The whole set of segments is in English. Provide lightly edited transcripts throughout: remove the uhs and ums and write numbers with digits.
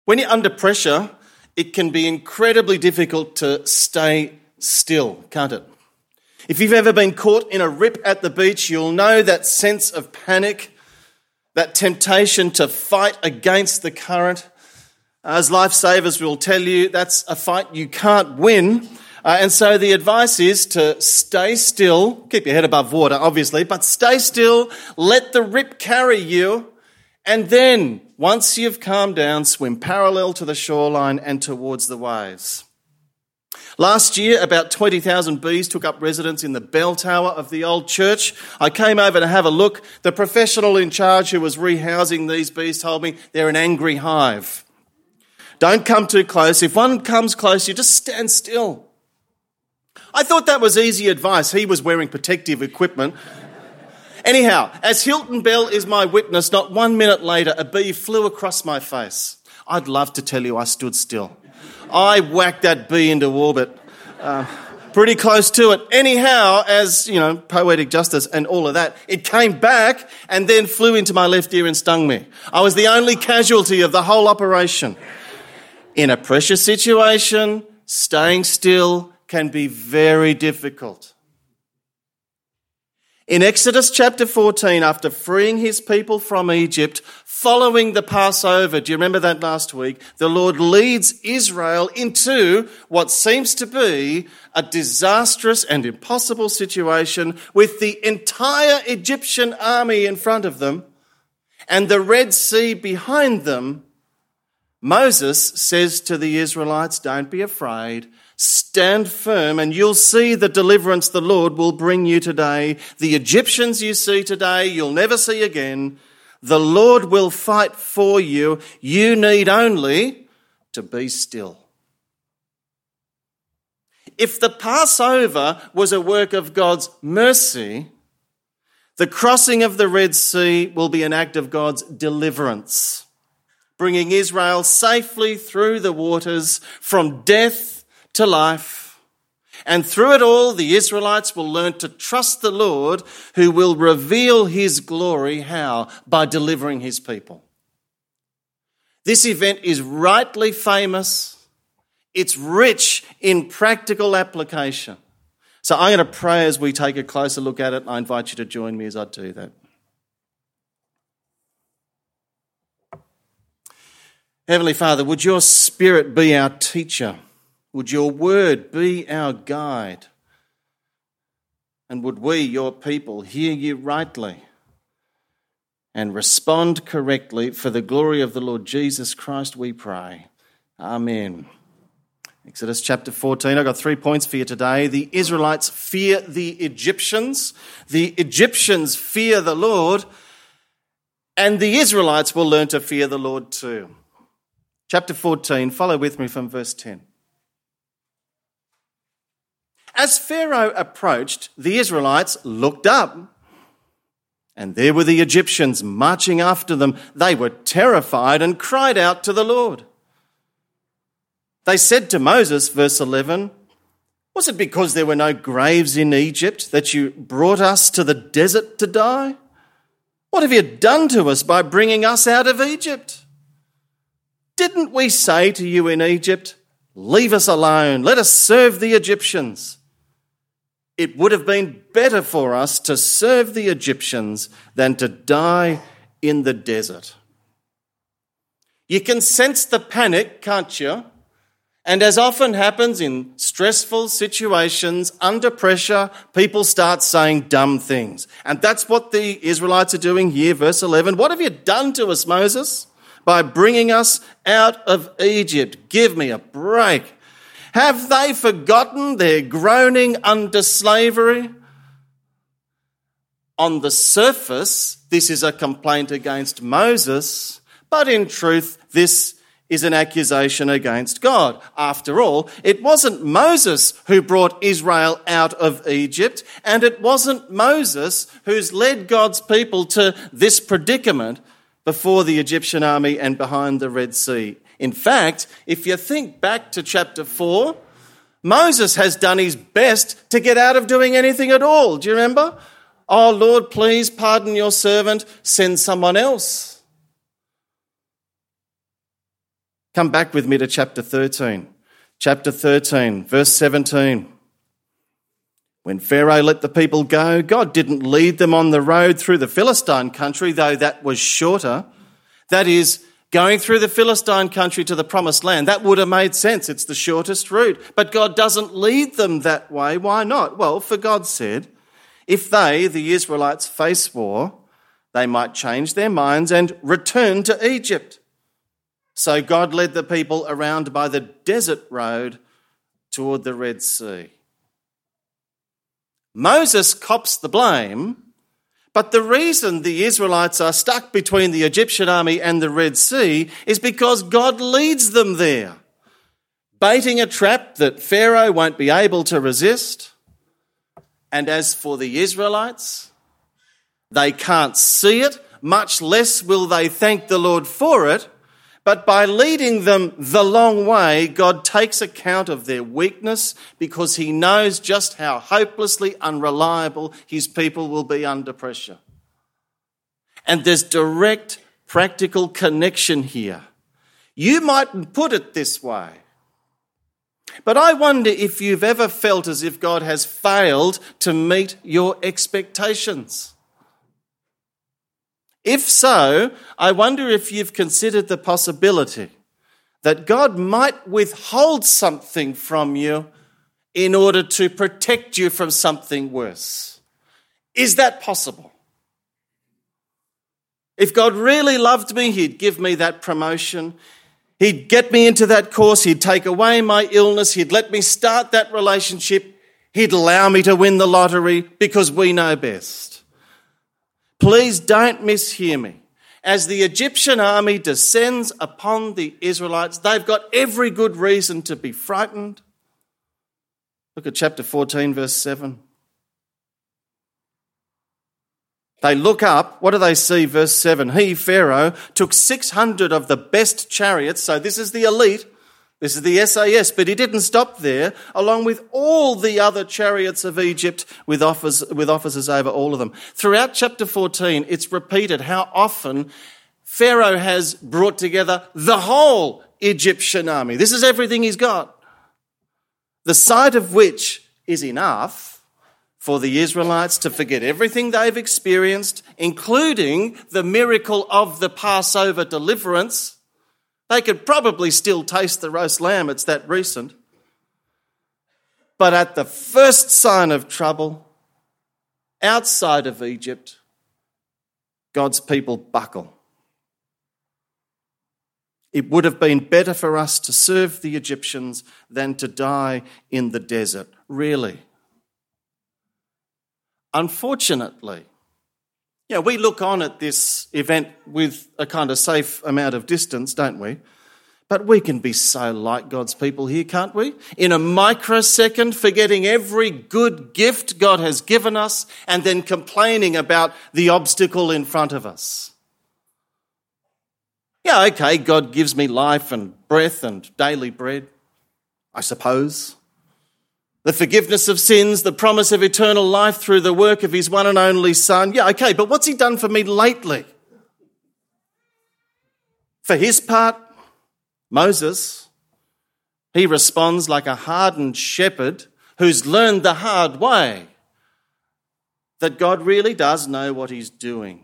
When you're under pressure, it can be incredibly difficult to stay still, can't it? If you've ever been caught in a rip at the beach, you'll know that sense of panic, that temptation to fight against the current. As lifesavers will tell you, that's a fight you can't win. And so the advice is to stay still, keep your head above water, obviously, but stay still, let the rip carry you, and then, once you've calmed down, swim parallel to the shoreline and towards the waves. Last year, about 20,000 bees took up residence in the bell tower of the old church. I came over to have a look. The professional in charge who was rehousing these bees told me they're an angry hive. Don't come too close. If one comes close, you just stand still. I thought that was easy advice. He was wearing protective equipment. Anyhow, as Hilton Bell is my witness, not 1 minute later, a bee flew across my face. I'd love to tell you I stood still. I whacked that bee into orbit, pretty close to it. Anyhow, as, poetic justice and all of that, it came back and then flew into my left ear and stung me. I was the only casualty of the whole operation. In a pressure situation, staying still can be very difficult. In Exodus chapter 14, after freeing his people from Egypt, following the Passover, do you remember that last week? The Lord leads Israel into what seems to be a disastrous and impossible situation with the entire Egyptian army in front of them and the Red Sea behind them. Moses says to the Israelites, don't be afraid. Stand firm and you'll see the deliverance the Lord will bring you today. The Egyptians you see today, you'll never see again. The Lord will fight for you. You need only to be still. If the Passover was a work of God's mercy, the crossing of the Red Sea will be an act of God's deliverance, bringing Israel safely through the waters from death to life. And through it all, the Israelites will learn to trust the Lord who will reveal his glory. How? By delivering his people. This event is rightly famous. It's rich in practical application. So I'm going to pray as we take a closer look at it. I invite you to join me as I do that. Heavenly Father, would your Spirit be our teacher? Would your word be our guide? And would we, your people, hear you rightly and respond correctly for the glory of the Lord Jesus Christ, we pray. Amen. Exodus chapter 14, I've got 3 points for you today. The Israelites fear the Egyptians. The Egyptians fear the Lord. And the Israelites will learn to fear the Lord too. Chapter 14, follow with me from verse 10. As Pharaoh approached, the Israelites looked up, and there were the Egyptians marching after them. They were terrified and cried out to the Lord. They said to Moses, verse 11, was it because there were no graves in Egypt that you brought us to the desert to die? What have you done to us by bringing us out of Egypt? Didn't we say to you in Egypt, leave us alone, let us serve the Egyptians? It would have been better for us to serve the Egyptians than to die in the desert. You can sense the panic, can't you? And as often happens in stressful situations, under pressure, people start saying dumb things. And that's what the Israelites are doing here, verse 11. What have you done to us, Moses, by bringing us out of Egypt? Give me a break. Have they forgotten their groaning under slavery? On the surface, this is a complaint against Moses, but in truth, this is an accusation against God. After all, it wasn't Moses who brought Israel out of Egypt, and it wasn't Moses who's led God's people to this predicament before the Egyptian army and behind the Red Sea. In fact, if you think back to chapter 4, Moses has done his best to get out of doing anything at all. Do you remember? Oh, Lord, please pardon your servant, send someone else. Come back with me to chapter 13. Chapter 13, verse 17. When Pharaoh let the people go, God didn't lead them on the road through the Philistine country, though that was shorter. That is, going through the Philistine country to the promised land. That would have made sense. It's the shortest route. But God doesn't lead them that way. Why not? Well, for God said, if they, the Israelites, face war, they might change their minds and return to Egypt. So God led the people around by the desert road toward the Red Sea. Moses cops the blame, but the reason the Israelites are stuck between the Egyptian army and the Red Sea is because God leads them there, baiting a trap that Pharaoh won't be able to resist. And as for the Israelites, they can't see it, much less will they thank the Lord for it. But by leading them the long way, God takes account of their weakness because he knows just how hopelessly unreliable his people will be under pressure. And there's direct practical connection here. You mightn't put it this way, but I wonder if you've ever felt as if God has failed to meet your expectations. If so, I wonder if you've considered the possibility that God might withhold something from you in order to protect you from something worse. Is that possible? If God really loved me, he'd give me that promotion. He'd get me into that course. He'd take away my illness. He'd let me start that relationship. He'd allow me to win the lottery because we know best. Please don't mishear me. As the Egyptian army descends upon the Israelites, they've got every good reason to be frightened. Look at chapter 14, verse 7. They look up. What do they see? Verse 7. He, Pharaoh, took 600 of the best chariots. So this is the elite. This is the SAS, but he didn't stop there, along with all the other chariots of Egypt with officers over all of them. Throughout chapter 14, it's repeated how often Pharaoh has brought together the whole Egyptian army. This is everything he's got. The sight of which is enough for the Israelites to forget everything they've experienced, including the miracle of the Passover deliverance. They could probably still taste the roast lamb, it's that recent. But at the first sign of trouble, outside of Egypt, God's people buckle. It would have been better for us to serve the Egyptians than to die in the desert, really. Unfortunately, we look on at this event with a kind of safe amount of distance, don't we? But we can be so like God's people here, can't we? In a microsecond, forgetting every good gift God has given us and then complaining about the obstacle in front of us. Yeah, okay, God gives me life and breath and daily bread, I suppose. The forgiveness of sins, the promise of eternal life through the work of his one and only Son. Yeah, okay, but what's he done for me lately? For his part, Moses, he responds like a hardened shepherd who's learned the hard way that God really does know what he's doing.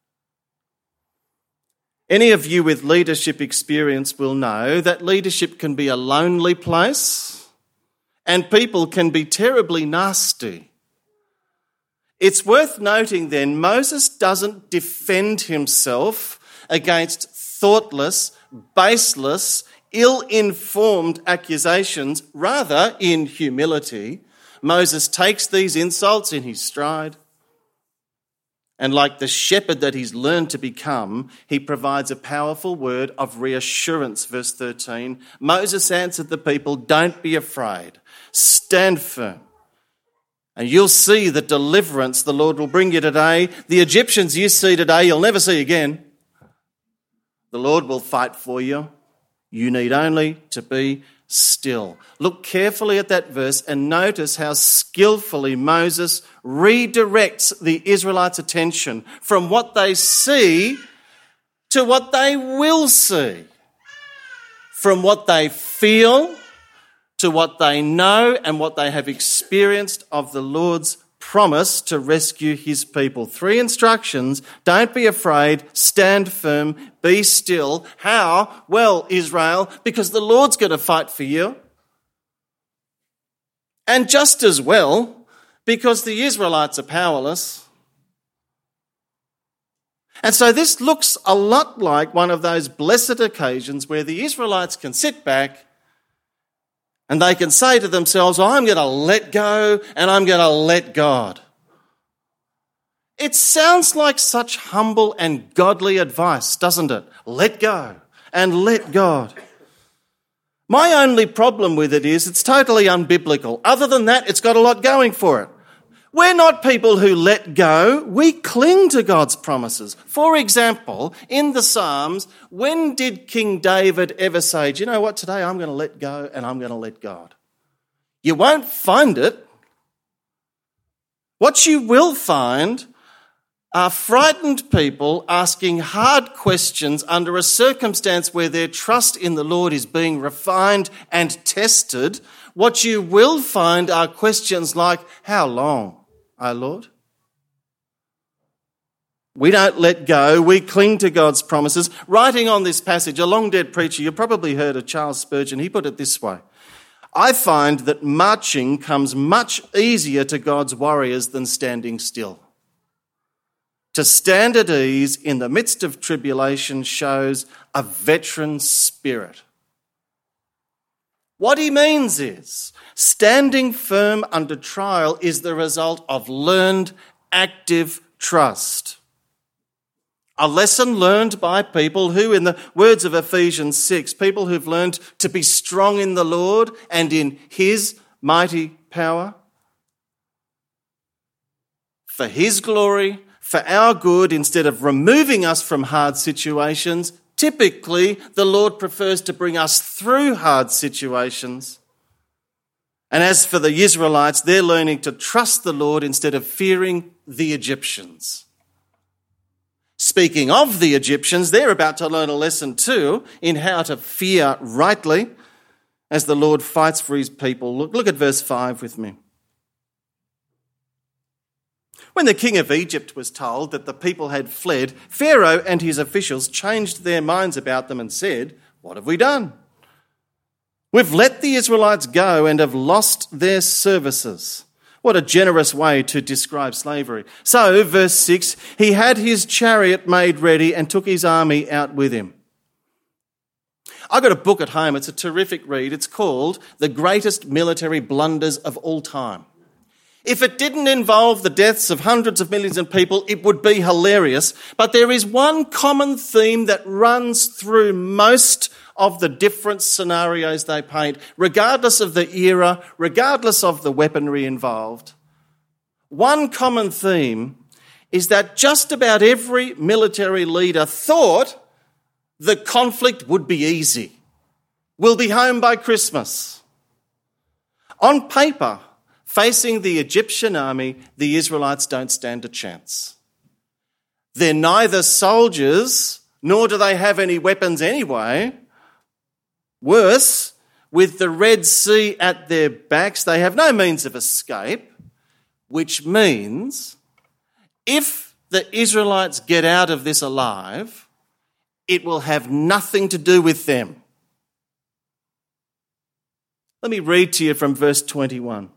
Any of you with leadership experience will know that leadership can be a lonely place. And people can be terribly nasty. It's worth noting then, Moses doesn't defend himself against thoughtless, baseless, ill-informed accusations. Rather, in humility, Moses takes these insults in his stride. And like the shepherd that he's learned to become, he provides a powerful word of reassurance. Verse 13, Moses answered the people, "Don't be afraid. Stand firm. And you'll see the deliverance the Lord will bring you today. The Egyptians you see today, you'll never see again. The Lord will fight for you. You need only to be still." Look carefully at that verse and notice how skillfully Moses redirects the Israelites' attention from what they see to what they will see. from what they feel to what they know and what they have experienced of the Lord's promise to rescue his people. 3 instructions: don't be afraid, stand firm, be still. How? Well, Israel, because the Lord's going to fight for you. And just as well, because the Israelites are powerless. And so this looks a lot like one of those blessed occasions where the Israelites can sit back and they can say to themselves, I'm going to let go and I'm going to let God. It sounds like such humble and godly advice, doesn't it? Let go and let God. My only problem with it is it's totally unbiblical. Other than that, it's got a lot going for it. We're not people who let go. We cling to God's promises. For example, in the Psalms, when did King David ever say, do you know what, today I'm going to let go and I'm going to let God? You won't find it. What you will find are frightened people asking hard questions under a circumstance where their trust in the Lord is being refined and tested. What you will find are questions like, how long, O Lord? We don't let go. We cling to God's promises. Writing on this passage, a long-dead preacher, you probably heard of Charles Spurgeon, he put it this way: I find that marching comes much easier to God's warriors than standing still. To stand at ease in the midst of tribulation shows a veteran spirit. What he means is, standing firm under trial is the result of learned, active trust. A lesson learned by people who, in the words of Ephesians 6, people who've learned to be strong in the Lord and in his mighty power. For his glory, for our good, instead of removing us from hard situations, typically the Lord prefers to bring us through hard situations. And as for the Israelites, they're learning to trust the Lord instead of fearing the Egyptians. Speaking of the Egyptians, they're about to learn a lesson too in how to fear rightly as the Lord fights for his people. Look at verse 5 with me. When the king of Egypt was told that the people had fled, Pharaoh and his officials changed their minds about them and said, what have we done? We've let the Israelites go and have lost their services. What a generous way to describe slavery. So, verse 6, he had his chariot made ready and took his army out with him. I got a book at home. It's a terrific read. It's called The Greatest Military Blunders of All Time. If it didn't involve the deaths of hundreds of millions of people, it would be hilarious. But there is one common theme that runs through most of the different scenarios they paint, regardless of the era, regardless of the weaponry involved. One common theme is that just about every military leader thought the conflict would be easy. We'll be home by Christmas. On paper, facing the Egyptian army, the Israelites don't stand a chance. They're neither soldiers, nor do they have any weapons anyway. Worse, with the Red Sea at their backs, they have no means of escape, which means if the Israelites get out of this alive, it will have nothing to do with them. Let me read to you from verse 21.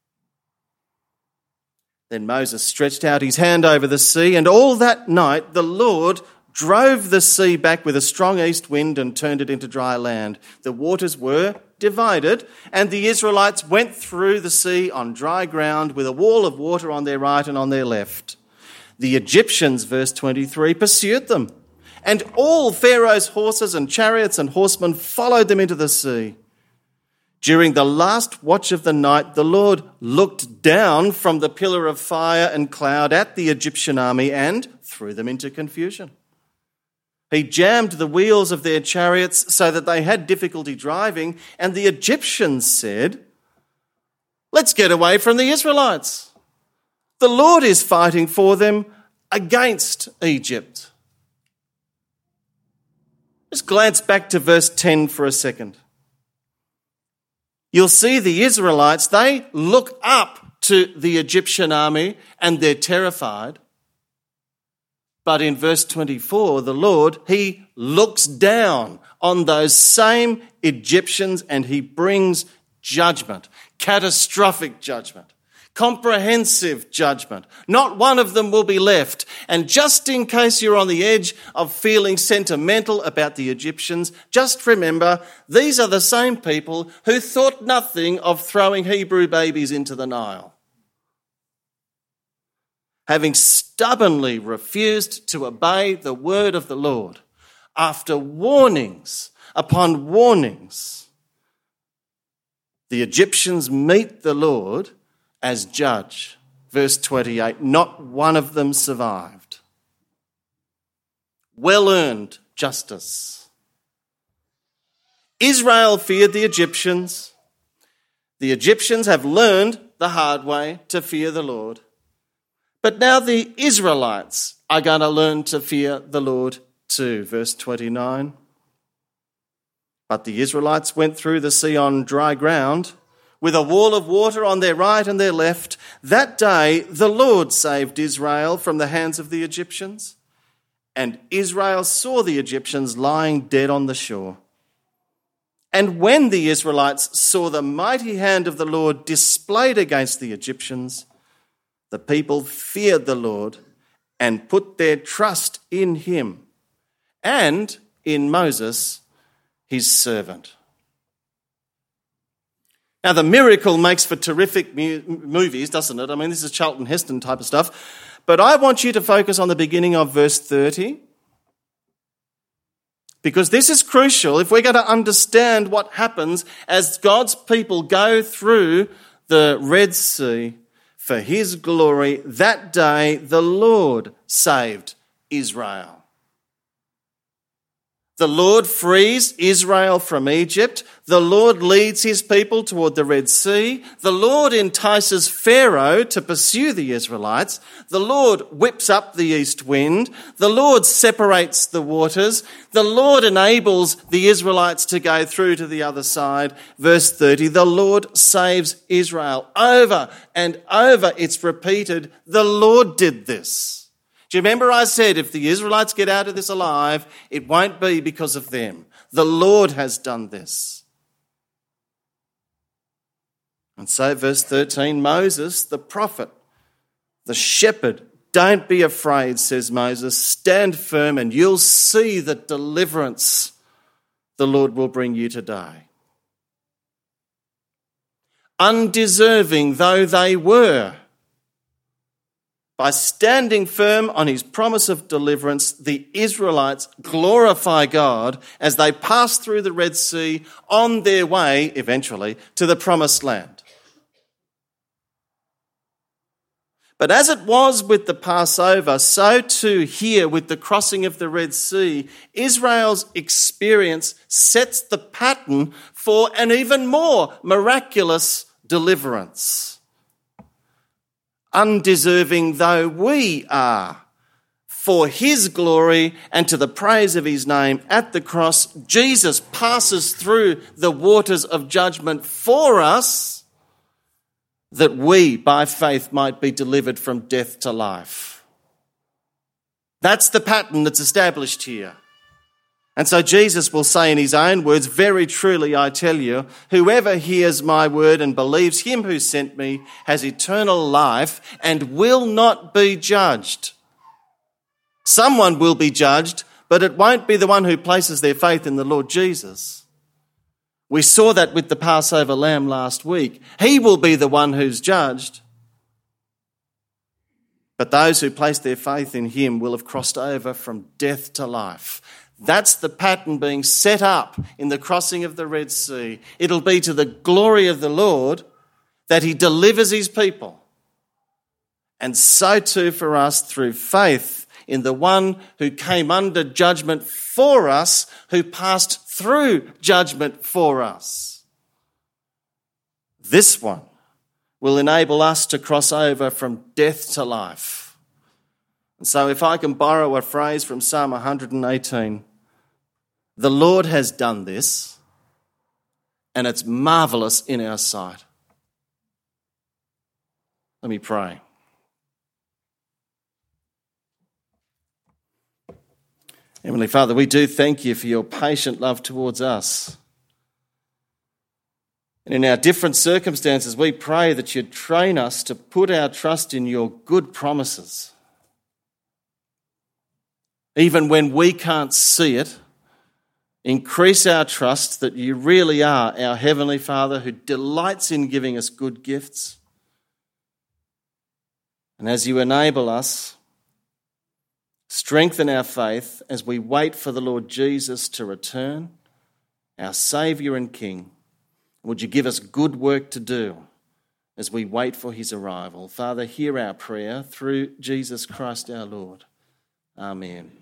Then Moses stretched out his hand over the sea, and all that night the Lord drove the sea back with a strong east wind and turned it into dry land. The waters were divided, and the Israelites went through the sea on dry ground with a wall of water on their right and on their left. The Egyptians, verse 23, pursued them, and all Pharaoh's horses and chariots and horsemen followed them into the sea. During the last watch of the night, the Lord looked down from the pillar of fire and cloud at the Egyptian army and threw them into confusion. He jammed the wheels of their chariots so that they had difficulty driving, and the Egyptians said, let's get away from the Israelites. The Lord is fighting for them against Egypt. Just glance back to verse 10 for a second. You'll see the Israelites, they look up to the Egyptian army and they're terrified. But in verse 24, the Lord, he looks down on those same Egyptians and he brings judgment, catastrophic judgment, comprehensive judgment. Not one of them will be left. And just in case you're on the edge of feeling sentimental about the Egyptians, just remember these are the same people who thought nothing of throwing Hebrew babies into the Nile. Having stubbornly refused to obey the word of the Lord, after warnings upon warnings, the Egyptians meet the Lord as judge. Verse 28, not one of them survived. Well-earned justice. Israel feared the Egyptians. The Egyptians have learned the hard way to fear the Lord. But now the Israelites are going to learn to fear the Lord too. Verse 29. But the Israelites went through the sea on dry ground, with a wall of water on their right and their left. That day the Lord saved Israel from the hands of the Egyptians, and Israel saw the Egyptians lying dead on the shore. And when the Israelites saw the mighty hand of the Lord displayed against the Egyptians, the people feared the Lord and put their trust in him and in Moses, his servant. Now, the miracle makes for terrific movies, doesn't it? I mean, this is Charlton Heston type of stuff. But I want you to focus on the beginning of verse 30, because this is crucial if we're going to understand what happens as God's people go through the Red Sea for his glory. That day, the Lord saved Israel. The Lord frees Israel from Egypt. The Lord leads his people toward the Red Sea. The Lord entices Pharaoh to pursue the Israelites. The Lord whips up the east wind. The Lord separates the waters. The Lord enables the Israelites to go through to the other side. Verse 30, the Lord saves Israel. Over and over it's repeated, the Lord did this. Do you remember I said if the Israelites get out of this alive, it won't be because of them. The Lord has done this. And so verse 13, Moses, the prophet, the shepherd, don't be afraid, says Moses, stand firm and you'll see the deliverance the Lord will bring you today. Undeserving though they were, by standing firm on his promise of deliverance, the Israelites glorify God as they pass through the Red Sea on their way, eventually, to the promised land. But as it was with the Passover, so too here with the crossing of the Red Sea, Israel's experience sets the pattern for an even more miraculous deliverance. Undeserving though we are, for his glory and to the praise of his name at the cross, Jesus passes through the waters of judgment for us, that we, by faith, might be delivered from death to life. That's the pattern that's established here. And so Jesus will say in his own words, very truly I tell you, whoever hears my word and believes him who sent me has eternal life and will not be judged. Someone will be judged, but it won't be the one who places their faith in the Lord Jesus. We saw that with the Passover lamb last week. He will be the one who's judged. But those who place their faith in him will have crossed over from death to life. That's the pattern being set up in the crossing of the Red Sea. It'll be to the glory of the Lord that he delivers his people. And so too for us through faith in the one who came under judgment for us, who passed through judgment for us. This one will enable us to cross over from death to life. And so if I can borrow a phrase from Psalm 118, The Lord has done this, and it's marvellous in our sight. Let me pray. Heavenly Father, we do thank you for your patient love towards us. And in our different circumstances, we pray that you'd train us to put our trust in your good promises. Even when we can't see it, increase our trust that you really are our Heavenly Father who delights in giving us good gifts. And as you enable us, strengthen our faith as we wait for the Lord Jesus to return, our Saviour and King. Would you give us good work to do as we wait for his arrival? Father, hear our prayer through Jesus Christ our Lord. Amen.